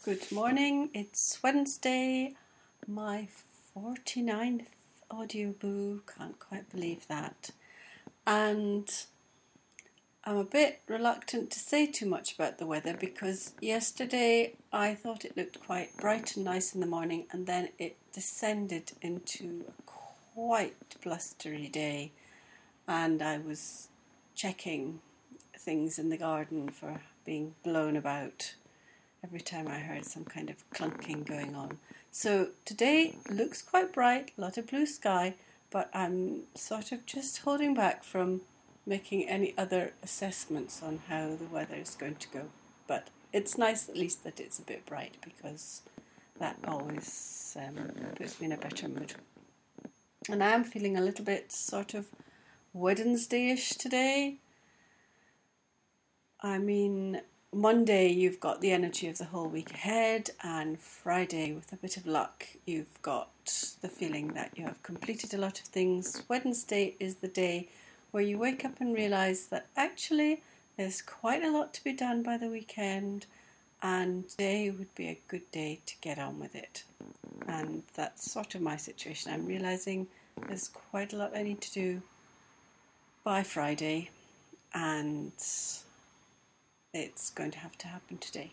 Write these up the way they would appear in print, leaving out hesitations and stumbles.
Good morning, it's Wednesday, my 49th audiobook, can't quite believe that. And I'm a bit reluctant to say too much about the weather because yesterday I thought it looked quite bright and nice in the morning, and then it descended into a quite blustery day, and I was checking things in the garden for being blown about every time I heard some kind of clunking going on. So today looks quite bright, a lot of blue sky, but I'm sort of just holding back from making any other assessments on how the weather is going to go. But it's nice at least that it's a bit bright, because that always puts me in a better mood. And I am feeling a little bit sort of Wednesday-ish today. I mean, Monday you've got the energy of the whole week ahead, and Friday, with a bit of luck, you've got the feeling that you have completed a lot of things. Wednesday is the day where you wake up and realise that actually there's quite a lot to be done by the weekend, and today would be a good day to get on with it. And that's sort of my situation. I'm realising there's quite a lot I need to do by Friday, and it's going to have to happen today.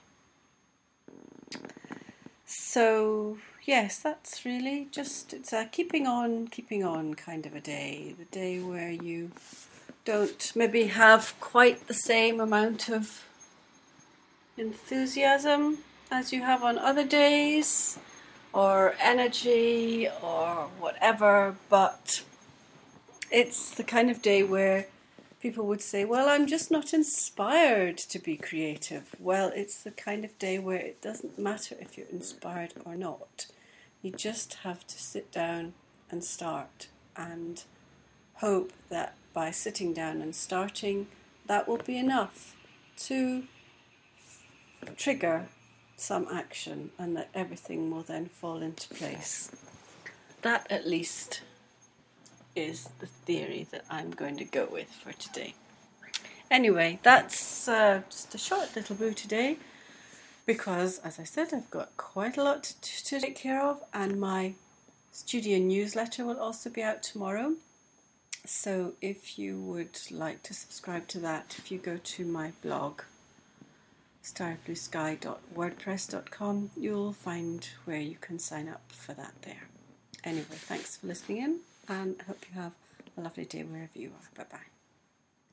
So yes, that's really just, it's a keeping on kind of a day. The day where you don't maybe have quite the same amount of enthusiasm as you have on other days, or energy or whatever, but it's the kind of day where people would say, well, I'm just not inspired to be creative. Well, it's the kind of day where it doesn't matter if you're inspired or not. You just have to sit down and start, and hope that by sitting down and starting, that will be enough to trigger some action, and that everything will then fall into place. That at least is the theory that I'm going to go with for today. Anyway, that's just a short little boo today, because, as I said, I've got quite a lot to take care of, and my studio newsletter will also be out tomorrow. So if you would like to subscribe to that, if you go to my blog, starrybluesky.wordpress.com, you'll find where you can sign up for that there. Anyway, thanks for listening in, and I hope you have a lovely day wherever you are. Bye-bye.